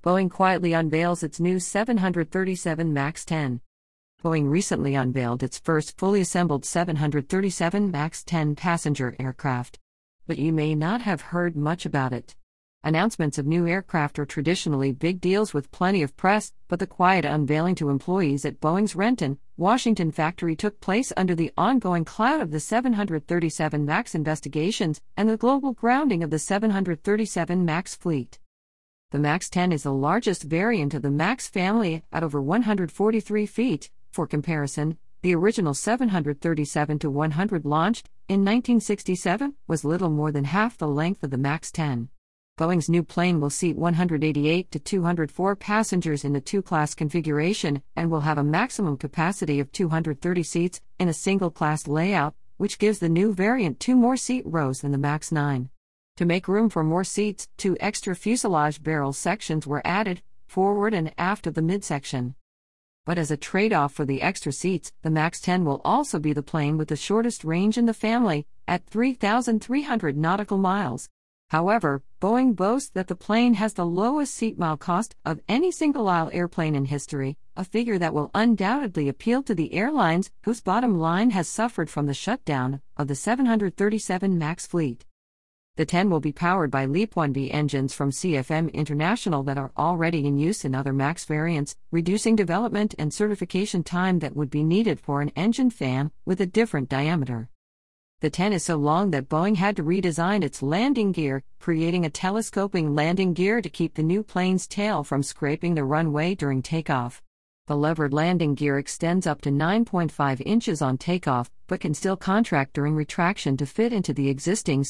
Boeing quietly unveils its new 737 MAX 10. Boeing recently unveiled its first fully assembled 737 MAX 10 passenger aircraft. But you may not have heard much about it. Announcements of new aircraft are traditionally big deals with plenty of press, but the quiet unveiling to employees at Boeing's Renton, Washington factory took place under the ongoing cloud of the 737 MAX investigations and the global grounding of the 737 MAX fleet. The MAX 10 is the largest variant of the MAX family at over 143 feet. For comparison, the original 737-100 launched in 1967 was little more than half the length of the MAX 10. Boeing's new plane will seat 188 to 204 passengers in the two-class configuration and will have a maximum capacity of 230 seats in a single-class layout, which gives the new variant 2 more seat rows than the MAX 9. To make room for more seats, 2 extra fuselage barrel sections were added, forward and aft of the midsection. But as a trade-off for the extra seats, the MAX 10 will also be the plane with the shortest range in the family, at 3,300 nautical miles. However, Boeing boasts that the plane has the lowest seat mile cost of any single-aisle airplane in history, a figure that will undoubtedly appeal to the airlines whose bottom line has suffered from the shutdown of the 737 MAX fleet. The 10 will be powered by LEAP-1B engines from CFM International that are already in use in other MAX variants, reducing development and certification time that would be needed for an engine fan with a different diameter. The 10 is so long that Boeing had to redesign its landing gear, creating a telescoping landing gear to keep the new plane's tail from scraping the runway during takeoff. The levered landing gear extends up to 9.5 inches on takeoff, but can still contract during retraction to fit into the existing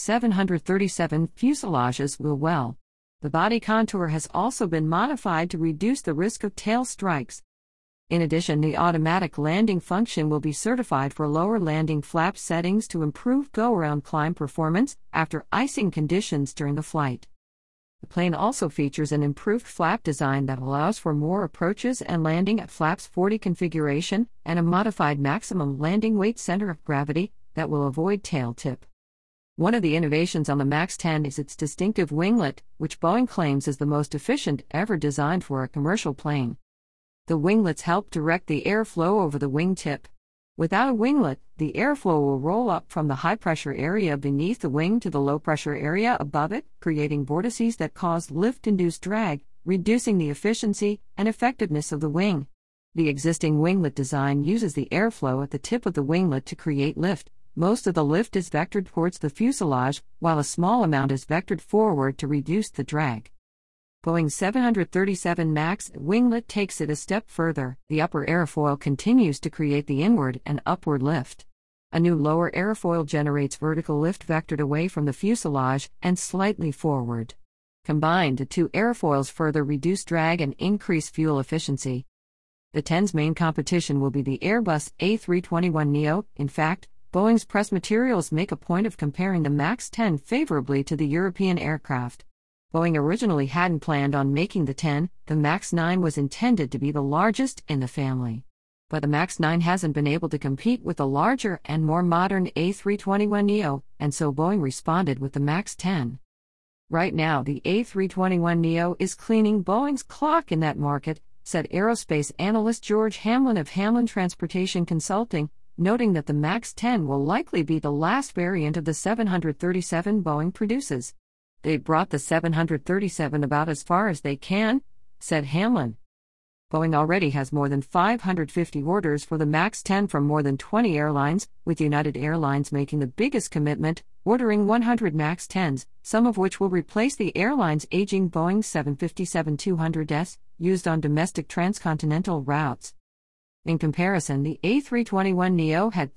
737 fuselages well. The body contour has also been modified to reduce the risk of tail strikes. In addition, the automatic landing function will be certified for lower landing flap settings to improve go-around climb performance after icing conditions during the flight. The plane also features an improved flap design that allows for more approaches and landing at flaps 40 configuration, and a modified maximum landing weight center of gravity that will avoid tail tip. One of the innovations on the MAX 10 is its distinctive winglet, which Boeing claims is the most efficient ever designed for a commercial plane. The winglets help direct the airflow over the wingtip. Without a winglet, the airflow will roll up from the high-pressure area beneath the wing to the low-pressure area above it, creating vortices that cause lift-induced drag, reducing the efficiency and effectiveness of the wing. The existing winglet design uses the airflow at the tip of the winglet to create lift. Most of the lift is vectored towards the fuselage, while a small amount is vectored forward to reduce the drag. Boeing's 737 MAX winglet takes it a step further. The upper airfoil continues to create the inward and upward lift. A new lower airfoil generates vertical lift vectored away from the fuselage and slightly forward. Combined, the two airfoils further reduce drag and increase fuel efficiency. The 10's main competition will be the Airbus A321neo. In fact, Boeing's press materials make a point of comparing the MAX 10 favorably to the European aircraft. Boeing originally hadn't planned on making the 10, the MAX 9 was intended to be the largest in the family. But the MAX 9 hasn't been able to compete with the larger and more modern A321neo, and so Boeing responded with the MAX 10. Right now, the A321neo is cleaning Boeing's clock in that market, said aerospace analyst George Hamlin of Hamlin Transportation Consulting, noting that the MAX 10 will likely be the last variant of the 737 Boeing produces. They brought the 737 about as far as they can, said Hamlin. Boeing already has more than 550 orders for the MAX 10 from more than 20 airlines, with United Airlines making the biggest commitment, ordering 100 MAX 10s, some of which will replace the airline's aging Boeing 757-200s, used on domestic transcontinental routes. In comparison, the A321neo had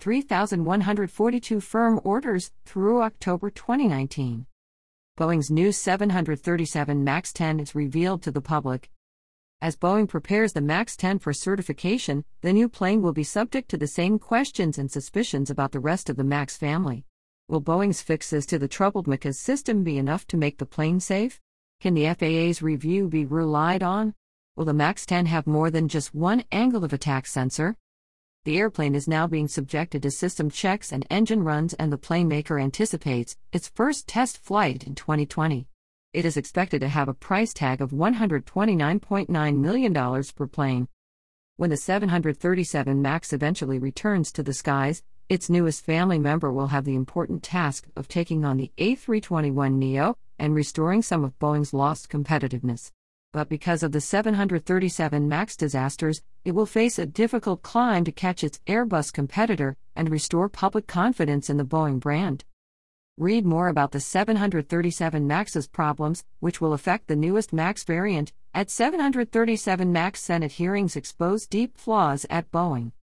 3,142 firm orders through October 2019. Boeing's new 737 MAX 10 is revealed to the public. As Boeing prepares the MAX 10 for certification, the new plane will be subject to the same questions and suspicions about the rest of the MAX family. Will Boeing's fixes to the troubled MECAS system be enough to make the plane safe? Can the FAA's review be relied on? Will the MAX 10 have more than just one angle of attack sensor? The airplane is now being subjected to system checks and engine runs, and the plane maker anticipates its first test flight in 2020. It is expected to have a price tag of $129.9 million per plane. When the 737 MAX eventually returns to the skies, its newest family member will have the important task of taking on the A321neo and restoring some of Boeing's lost competitiveness. But because of the 737 MAX disasters, it will face a difficult climb to catch its Airbus competitor and restore public confidence in the Boeing brand. Read more about the 737 MAX's problems, which will affect the newest MAX variant, at 737 MAX Senate hearings expose deep flaws at Boeing.